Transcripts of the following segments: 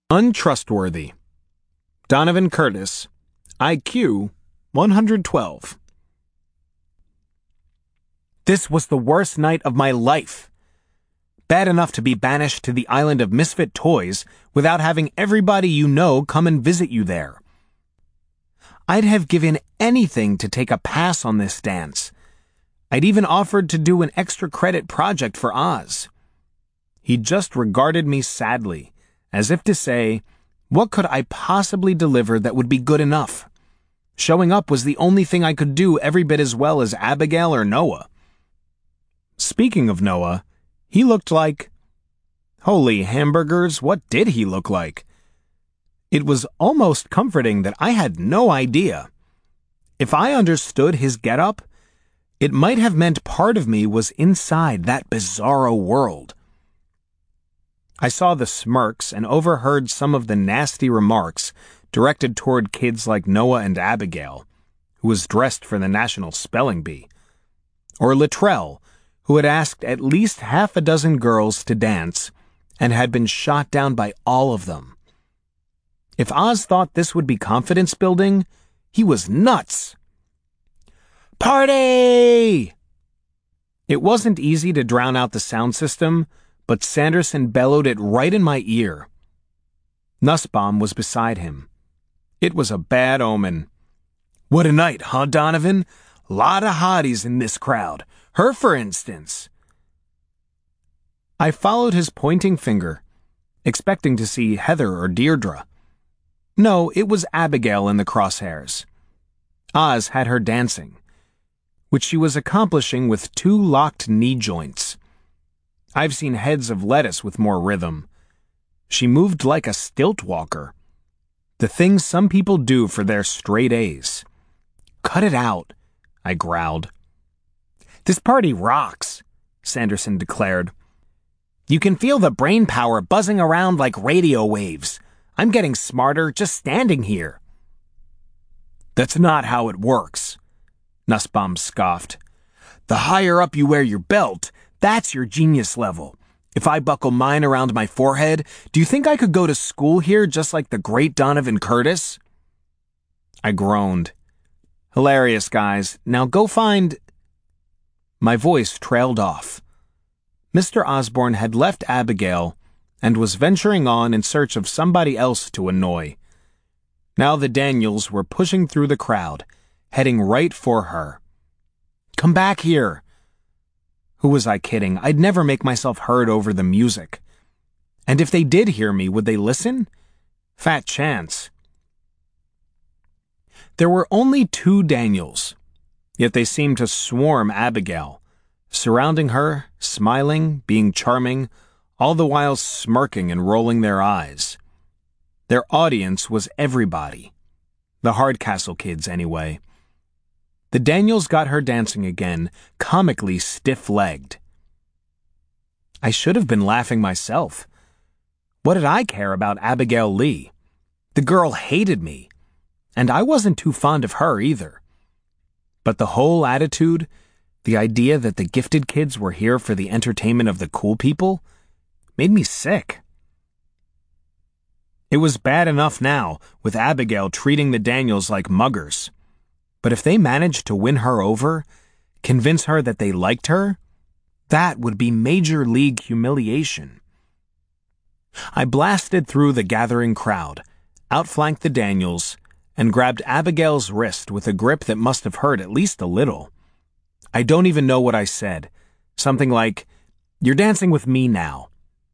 Untrustworthy. Donovan Curtis, IQ 112. This was the worst night of my life. Bad enough to be banished to the island of misfit toys without having everybody you know come and visit you there. I'd have given anything to take a pass on this dance. I'd even offered to do an extra credit project for Oz. He just regarded me sadly, as if to say, what could I possibly deliver that would be good enough? Showing up was the only thing I could do every bit as well as Abigail or Noah. Speaking of Noah, he looked like... Holy hamburgers, what did he look like? It was almost comforting that I had no idea. If I understood his getup, it might have meant part of me was inside that bizarro world. I saw the smirks and overheard some of the nasty remarks directed toward kids like Noah and Abigail, who was dressed for the National Spelling Bee, or Latrell, who had asked at least half a dozen girls to dance and had been shot down by all of them. If Oz thought this would be confidence building, he was nuts. Party! It wasn't easy to drown out the sound system, but Sanderson bellowed it right in my ear. Nussbaum was beside him. It was a bad omen. What a night, huh, Donovan? Lot of hotties in this crowd. Her, for instance. I followed his pointing finger, expecting to see Heather or Deirdre. No, it was Abigail in the crosshairs. Oz had her dancing, which she was accomplishing with 2 locked knee joints. I've seen heads of lettuce with more rhythm. She moved like a stilt walker. The things some people do for their straight A's. Cut it out, I growled. This party rocks, Sanderson declared. You can feel the brain power buzzing around like radio waves. I'm getting smarter just standing here. That's not how it works, Nussbaum scoffed. The higher up you wear your belt, that's your genius level. If I buckle mine around my forehead, do you think I could go to school here just like the great Donovan Curtis? I groaned. Hilarious, guys. Now go find... My voice trailed off. Mr. Osborne had left Abigail and was venturing on in search of somebody else to annoy. Now the Daniels were pushing through the crowd, heading right for her. Come back here. Who was I kidding? I'd never make myself heard over the music. And if they did hear me, would they listen? Fat chance. There were only 2 Daniels, yet they seemed to swarm Abigail, surrounding her, smiling, being charming, all the while smirking and rolling their eyes. Their audience was everybody. The Hardcastle kids, anyway. The Daniels got her dancing again, comically stiff-legged. I should have been laughing myself. What did I care about Abigail Lee? The girl hated me, and I wasn't too fond of her either. But the whole attitude, the idea that the gifted kids were here for the entertainment of the cool people, made me sick. It was bad enough now, with Abigail treating the Daniels like muggers. But if they managed to win her over, convince her that they liked her, that would be major league humiliation. I blasted through the gathering crowd, outflanked the Daniels, and grabbed Abigail's wrist with a grip that must have hurt at least a little. I don't even know what I said. Something like, "You're dancing with me now."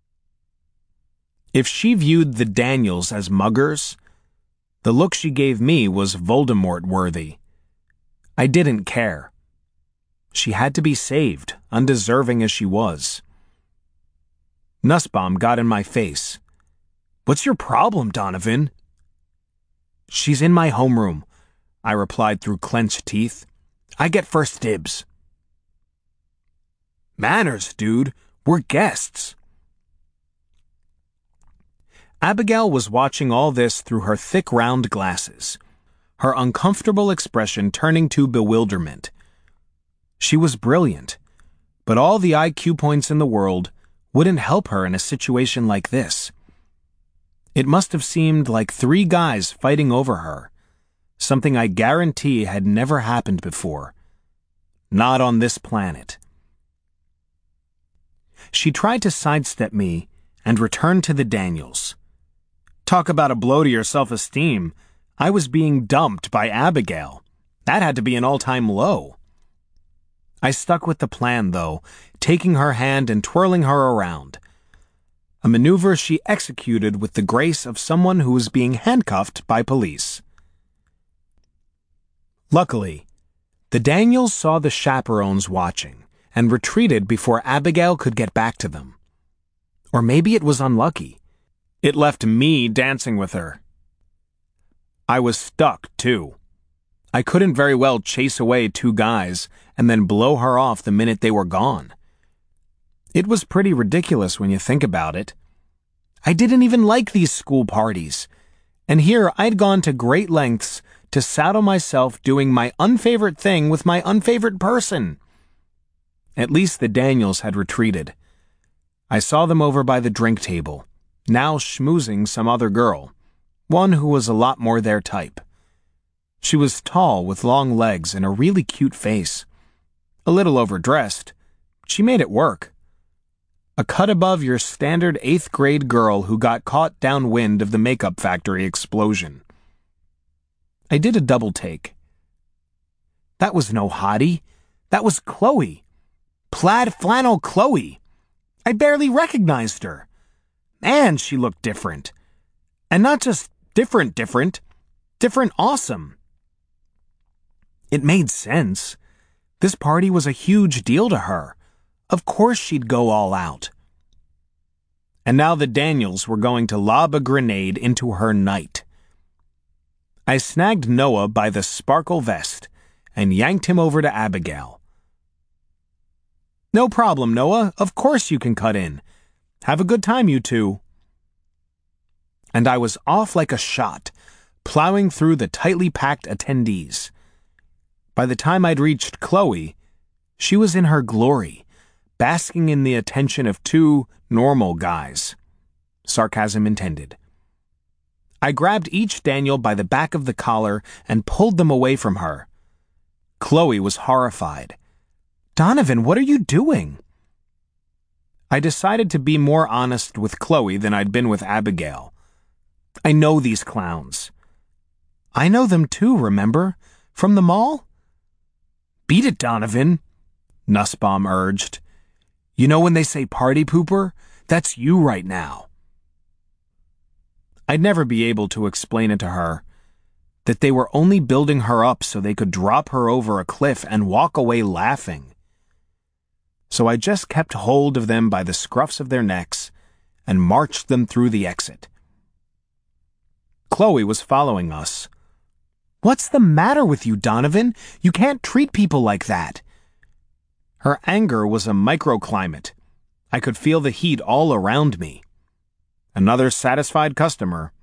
If she viewed the Daniels as muggers, the look she gave me was Voldemort-worthy. I didn't care. She had to be saved, undeserving as she was. Nussbaum got in my face. What's your problem, Donovan? She's in my homeroom, I replied through clenched teeth. I get first dibs. Manners, dude. We're guests. Abigail was watching all this through her thick round glasses, her uncomfortable expression turning to bewilderment. She was brilliant, but all the IQ points in the world wouldn't help her in a situation like this. It must have seemed like 3 guys fighting over her, something I guarantee had never happened before. Not on this planet. She tried to sidestep me and returned to the Daniels. Talk about a blow to your self-esteem. I was being dumped by Abigail. That had to be an all-time low. I stuck with the plan, though, taking her hand and twirling her around. A maneuver she executed with the grace of someone who was being handcuffed by police. Luckily, the Daniels saw the chaperones watching and retreated before Abigail could get back to them. Or maybe it was unlucky. It left me dancing with her. I was stuck, too. I couldn't very well chase away 2 guys and then blow her off the minute they were gone. It was pretty ridiculous when you think about it. I didn't even like these school parties, and here I'd gone to great lengths to saddle myself doing my unfavorite thing with my unfavorite person. At least the Daniels had retreated. I saw them over by the drink table, now schmoozing some other girl, one who was a lot more their type. She was tall with long legs and a really cute face. A little overdressed. She made it work. A cut above your standard 8th grade girl who got caught downwind of the makeup factory explosion. I did a double take. That was no hottie. That was Chloe. Plaid flannel Chloe. I barely recognized her. Man, she looked different. And not just different awesome. It made sense. This party was a huge deal to her. Of course she'd go all out. And now the Daniels were going to lob a grenade into her night. I snagged Noah by the sparkle vest and yanked him over to Abigail. No problem, Noah. Of course you can cut in. Have a good time, you two. And I was off like a shot, plowing through the tightly packed attendees. By the time I'd reached Chloe, she was in her glory, basking in the attention of 2 normal guys. Sarcasm intended. I grabbed each Daniel by the back of the collar and pulled them away from her. Chloe was horrified. Donovan, what are you doing? I decided to be more honest with Chloe than I'd been with Abigail. I know these clowns. I know them too, remember? From the mall? Beat it, Donovan, Nussbaum urged. You know when they say party pooper? That's you right now. I'd never be able to explain it to her, that they were only building her up so they could drop her over a cliff and walk away laughing. So I just kept hold of them by the scruffs of their necks and marched them through the exit. Chloe was following us. What's the matter with you, Donovan? You can't treat people like that. Her anger was a microclimate. I could feel the heat all around me. Another satisfied customer.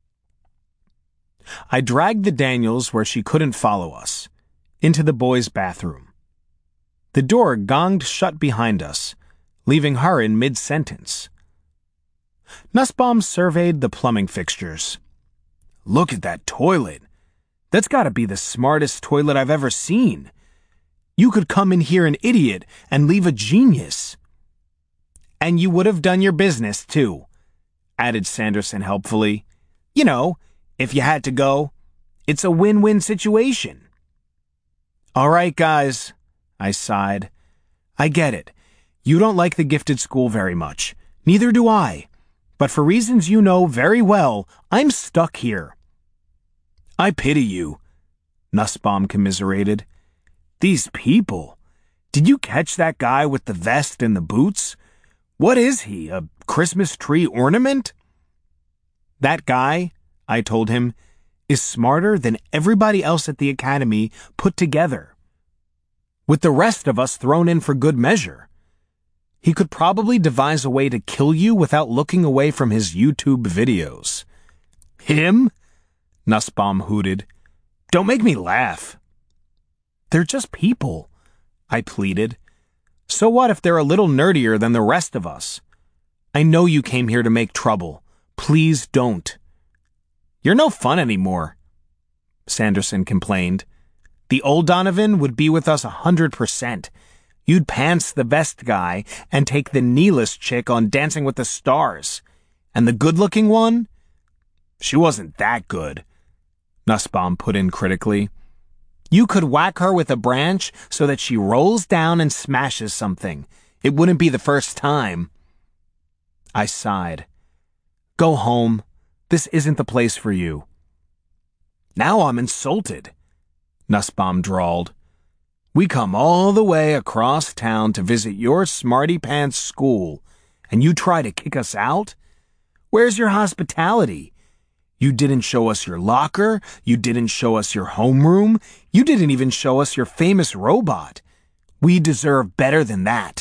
I dragged the Daniels where she couldn't follow us, into the boys' bathroom. The door gonged shut behind us, leaving her in mid-sentence. Nussbaum surveyed the plumbing fixtures. Look at that toilet. That's got to be the smartest toilet I've ever seen. You could come in here an idiot and leave a genius. And you would have done your business, too, added Sanderson helpfully. You know, if you had to go. It's a win-win situation. All right, guys, I sighed. I get it. You don't like the gifted school very much. Neither do I. But for reasons you know very well, I'm stuck here. I pity you, Nussbaum commiserated. These people. Did you catch that guy with the vest and the boots? What is he, a Christmas tree ornament? That guy, I told him, is smarter than everybody else at the academy put together. With the rest of us thrown in for good measure. He could probably devise a way to kill you without looking away from his YouTube videos. Him? Nussbaum hooted. Don't make me laugh. They're just people, I pleaded. So what if they're a little nerdier than the rest of us? I know you came here to make trouble, Please don't. You're no fun anymore, Sanderson complained. The old Donovan would be with us 100%. You'd pants the vest guy and take the kneeless chick on Dancing with the Stars. And the good-looking one? She wasn't that good, Nussbaum put in critically. You could whack her with a branch so that she rolls down and smashes something. It wouldn't be the first time. I sighed. Go home. This isn't the place for you. Now I'm insulted, Nussbaum drawled. We come all the way across town to visit your smarty-pants school, and you try to kick us out? Where's your hospitality? You didn't show us your locker. You didn't show us your homeroom. You didn't even show us your famous robot. We deserve better than that.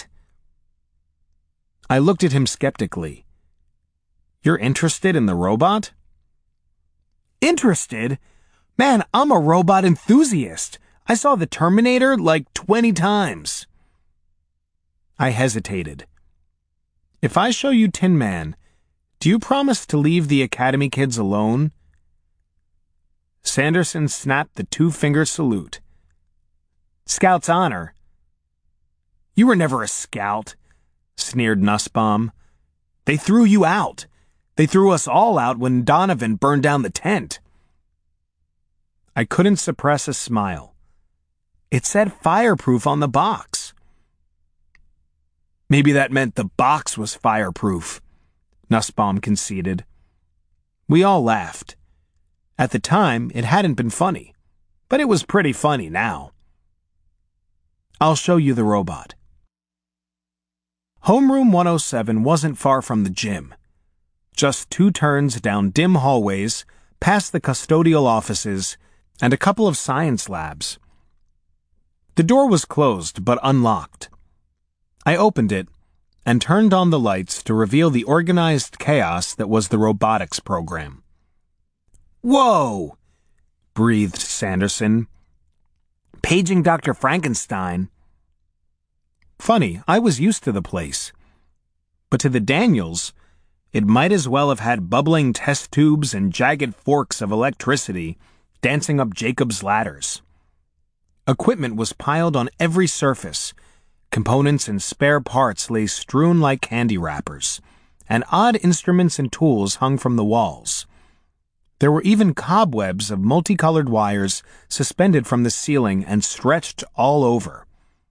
I looked at him skeptically. You're interested in the robot? Interested? Man, I'm a robot enthusiast. I saw the Terminator like 20 times. I hesitated. If I show you Tin Man, do you promise to leave the Academy kids alone? Sanderson snapped the two-finger salute. Scout's honor. You were never a scout, sneered Nussbaum. They threw you out. They threw us all out when Donovan burned down the tent. I couldn't suppress a smile. It said fireproof on the box. Maybe that meant the box was fireproof, Nussbaum conceded. We all laughed. At the time, it hadn't been funny, but it was pretty funny now. I'll show you the robot. Homeroom 107 wasn't far from the gym. Just 2 turns down dim hallways, past the custodial offices, and a couple of science labs. The door was closed but unlocked. I opened it and turned on the lights to reveal the organized chaos that was the robotics program. Whoa! Breathed Sanderson. Paging Dr. Frankenstein. Funny, I was used to the place. But to the Daniels, it might as well have had bubbling test tubes and jagged forks of electricity dancing up Jacob's ladders. Equipment was piled on every surface. Components and spare parts lay strewn like candy wrappers, and odd instruments and tools hung from the walls. There were even cobwebs of multicolored wires suspended from the ceiling and stretched all over.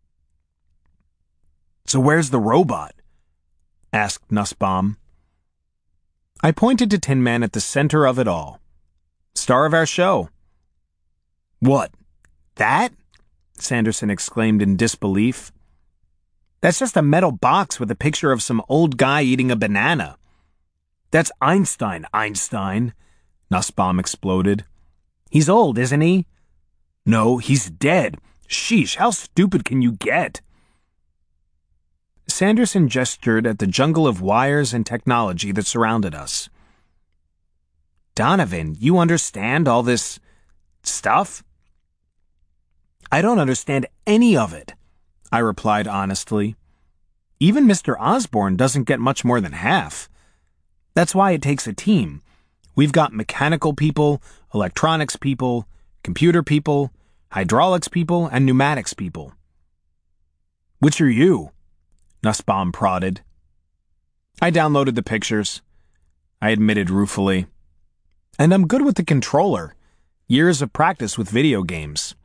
So where's the robot? Asked Nussbaum. I pointed to Tin Man at the center of it all. Star of our show. What? That? Sanderson exclaimed in disbelief. That's just a metal box with a picture of some old guy eating a banana. That's Einstein, Nussbaum exploded. He's old, isn't he? No, he's dead. Sheesh, how stupid can you get? Sanderson gestured at the jungle of wires and technology that surrounded us. Donovan, you understand all this stuff? I don't understand any of it, I replied honestly. Even Mr. Osborn doesn't get much more than half. That's why it takes a team. We've got mechanical people, electronics people, computer people, hydraulics people, and pneumatics people. Which are you? Nussbaum prodded. I downloaded the pictures, I admitted ruefully. And I'm good with the controller. Years of practice with video games.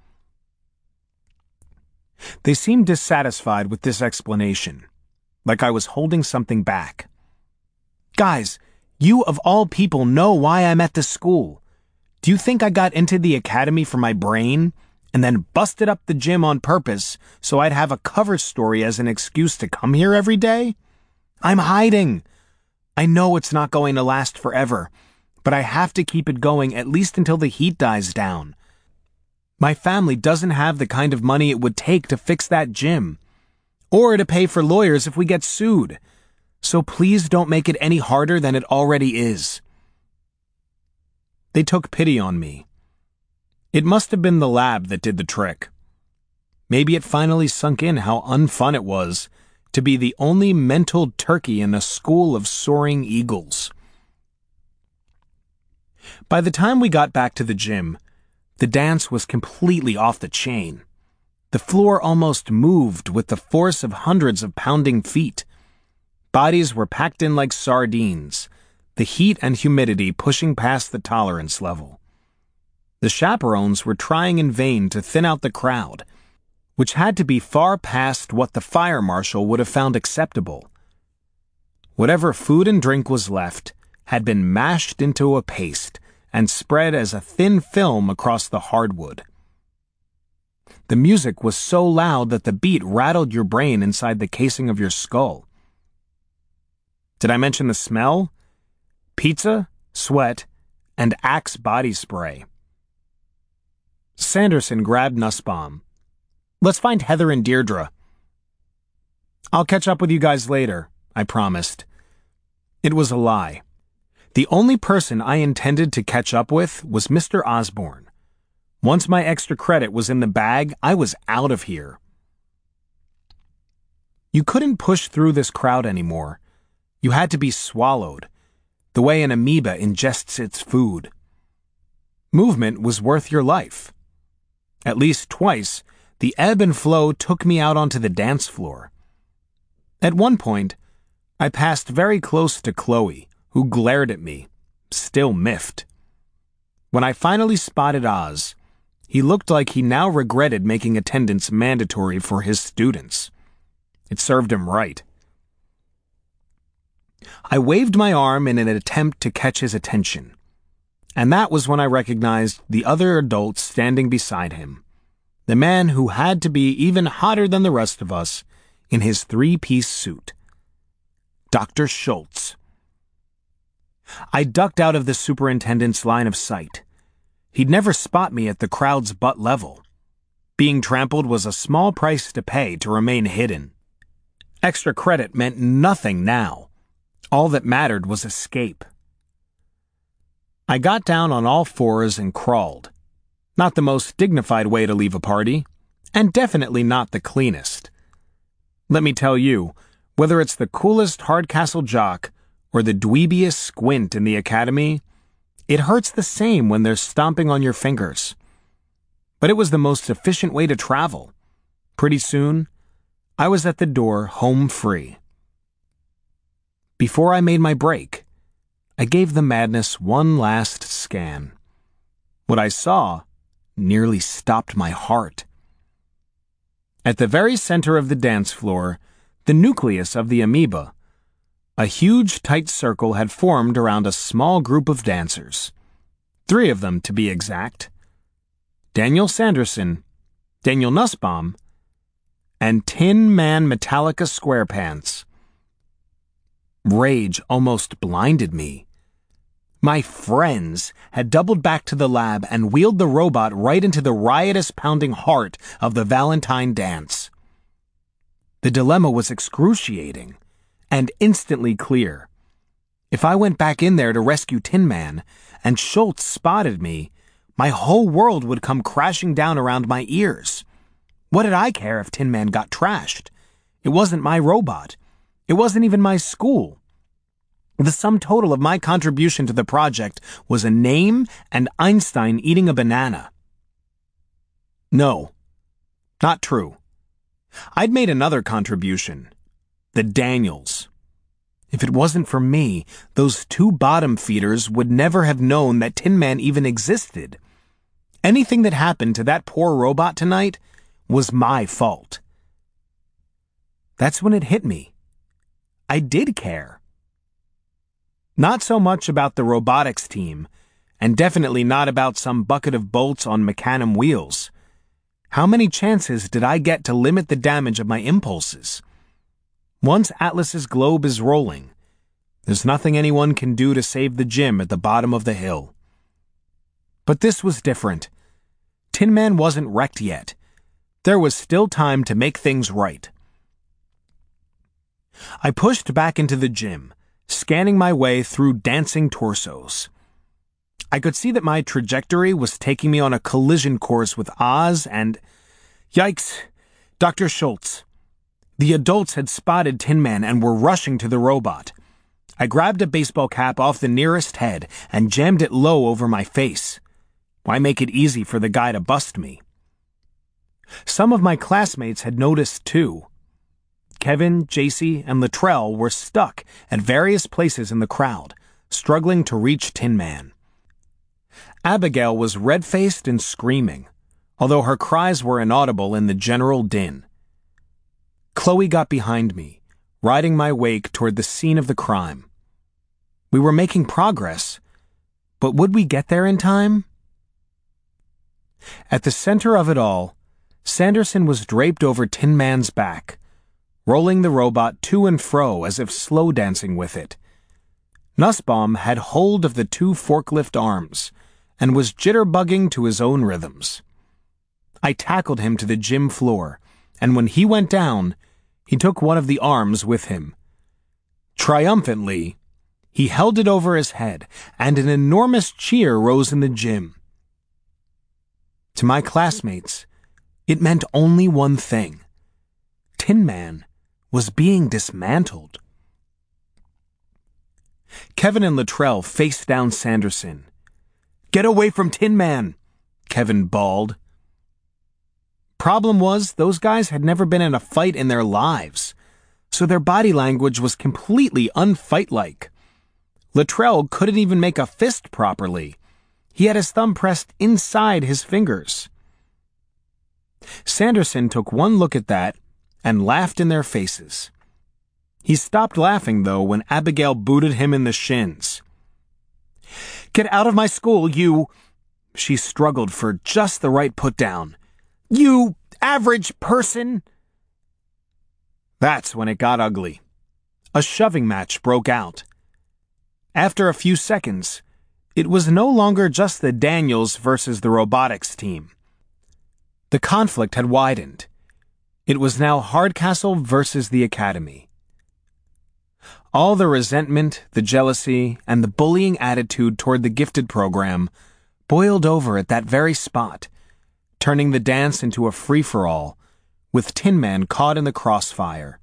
They seemed dissatisfied with this explanation, like I was holding something back. Guys, you of all people know why I'm at this school. Do you think I got into the academy for my brain and then busted up the gym on purpose so I'd have a cover story as an excuse to come here every day? I'm hiding. I know it's not going to last forever, but I have to keep it going at least until the heat dies down. My family doesn't have the kind of money it would take to fix that gym, or to pay for lawyers if we get sued. So please don't make it any harder than it already is. They took pity on me. It must have been the lab that did the trick. Maybe it finally sunk in how unfun it was to be the only mental turkey in a school of soaring eagles. By the time we got back to the gym, the dance was completely off the chain. The floor almost moved with the force of hundreds of pounding feet. Bodies were packed in like sardines, the heat and humidity pushing past the tolerance level. The chaperones were trying in vain to thin out the crowd, which had to be far past what the fire marshal would have found acceptable. Whatever food and drink was left had been mashed into a paste and spread as a thin film across the hardwood. The music was so loud that the beat rattled your brain inside the casing of your skull. Did I mention the smell? Pizza, sweat, and Axe body spray. Sanderson grabbed Nussbaum. Let's find Heather and Deirdre. I'll catch up with you guys later, I promised. It was a lie. The only person I intended to catch up with was Mr. Osborne. Once my extra credit was in the bag, I was out of here. You couldn't push through this crowd anymore. You had to be swallowed, the way an amoeba ingests its food. Movement was worth your life. At least twice, the ebb and flow took me out onto the dance floor. At one point, I passed very close to Chloe, who glared at me, still miffed. When I finally spotted Oz, he looked like he now regretted making attendance mandatory for his students. It served him right. I waved my arm in an attempt to catch his attention, and that was when I recognized the other adult standing beside him, the man who had to be even hotter than the rest of us in his three-piece suit. Dr. Schultz. I ducked out of the superintendent's line of sight. He'd never spot me at the crowd's butt level. Being trampled was a small price to pay to remain hidden. Extra credit meant nothing now. All that mattered was escape. I got down on all fours and crawled. Not the most dignified way to leave a party, and definitely not the cleanest. Let me tell you, whether it's the coolest Hardcastle jock or the dweebiest squint in the academy, it hurts the same when they're stomping on your fingers. But it was the most efficient way to travel. Pretty soon, I was at the door home free. Before I made my break, I gave the madness one last scan. What I saw nearly stopped my heart. At the very center of the dance floor, the nucleus of the amoeba, a huge tight circle had formed around a small group of dancers. 3 of them, to be exact. Daniel Sanderson, Daniel Nussbaum, and Tin Man Metallica Squarepants. Rage almost blinded me. My friends had doubled back to the lab and wheeled the robot right into the riotous pounding heart of the Valentine dance. The dilemma was excruciating and instantly clear. If I went back in there to rescue Tin Man and Schultz spotted me, my whole world would come crashing down around my ears. What did I care if Tin Man got trashed? It wasn't my robot. It wasn't even my school. The sum total of my contribution to the project was a name and Einstein eating a banana. No, not true. I'd made another contribution. The Daniels. If it wasn't for me, those 2 bottom feeders would never have known that Tin Man even existed. Anything that happened to that poor robot tonight was my fault. That's when it hit me. I did care. Not so much about the robotics team, and definitely not about some bucket of bolts on macadam wheels. How many chances did I get to limit the damage of my impulses? Once Atlas's globe is rolling, there's nothing anyone can do to save the gym at the bottom of the hill. But this was different. Tin Man wasn't wrecked yet. There was still time to make things right. I pushed back into the gym, scanning my way through dancing torsos. I could see that my trajectory was taking me on a collision course with Oz and... Yikes! Dr. Schultz. The adults had spotted Tin Man and were rushing to the robot. I grabbed a baseball cap off the nearest head and jammed it low over my face. Why make it easy for the guy to bust me? Some of my classmates had noticed too. Kevin, JC, and Latrell were stuck at various places in the crowd, struggling to reach Tin Man. Abigail was red-faced and screaming, although her cries were inaudible in the general din. Chloe got behind me, riding my wake toward the scene of the crime. We were making progress, but would we get there in time? At the center of it all, Sanderson was draped over Tin Man's back, rolling the robot to and fro as if slow dancing with it. Nussbaum had hold of the two forklift arms and was jitterbugging to his own rhythms. I tackled him to the gym floor, and when he went down, he took one of the arms with him. Triumphantly, he held it over his head, and an enormous cheer rose in the gym. To my classmates, it meant only one thing. Tin Man was being dismantled. Kevin and Latrell faced down Sanderson. "Get away from Tin Man!" Kevin bawled. Problem was, those guys had never been in a fight in their lives, so their body language was completely unfight-like. Latrell couldn't even make a fist properly. He had his thumb pressed inside his fingers. Sanderson took one look at that and laughed in their faces. He stopped laughing, though, when Abigail booted him in the shins. "Get out of my school, you—" She struggled for just the right put-down. "You average person!" That's when it got ugly. A shoving match broke out. After a few seconds, it was no longer just the Daniels versus the robotics team. The conflict had widened. It was now Hardcastle versus the Academy. All the resentment, the jealousy, and the bullying attitude toward the gifted program boiled over at that very spot, turning the dance into a free-for-all, with Tin Man caught in the crossfire.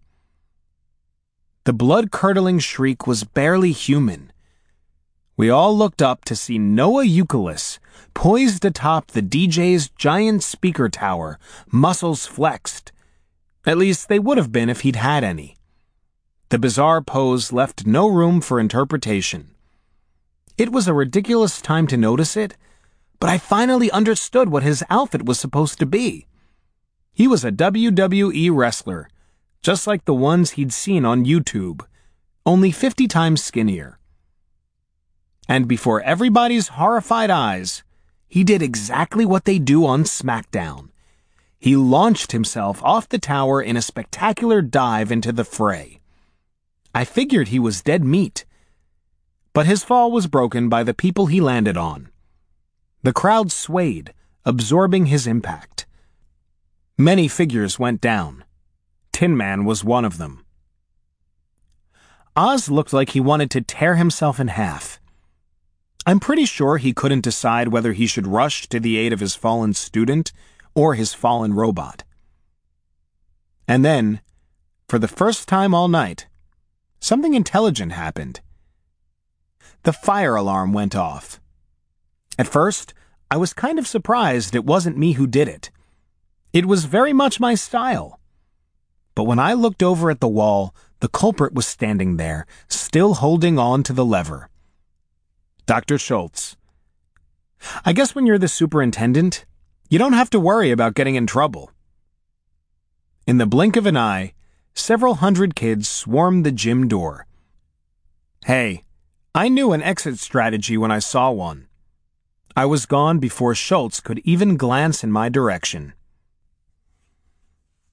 The blood-curdling shriek was barely human. We all looked up to see Noah Euclid poised atop the DJ's giant speaker tower, muscles flexed. At least they would have been if he'd had any. The bizarre pose left no room for interpretation. It was a ridiculous time to notice it, but I finally understood what his outfit was supposed to be. He was a WWE wrestler, just like the ones he'd seen on YouTube, only 50 times skinnier. And before everybody's horrified eyes, he did exactly what they do on SmackDown. He launched himself off the tower in a spectacular dive into the fray. I figured he was dead meat, but his fall was broken by the people he landed on. The crowd swayed, absorbing his impact. Many figures went down. Tin Man was one of them. Oz looked like he wanted to tear himself in half. I'm pretty sure he couldn't decide whether he should rush to the aid of his fallen student or his fallen robot. And then, for the first time all night, something intelligent happened. The fire alarm went off. At first, I was kind of surprised it wasn't me who did it. It was very much my style. But when I looked over at the wall, the culprit was standing there, still holding on to the lever. Dr. Schultz. I guess when you're the superintendent, you don't have to worry about getting in trouble. In the blink of an eye, several hundred kids swarmed the gym door. Hey, I knew an exit strategy when I saw one. I was gone before Schultz could even glance in my direction.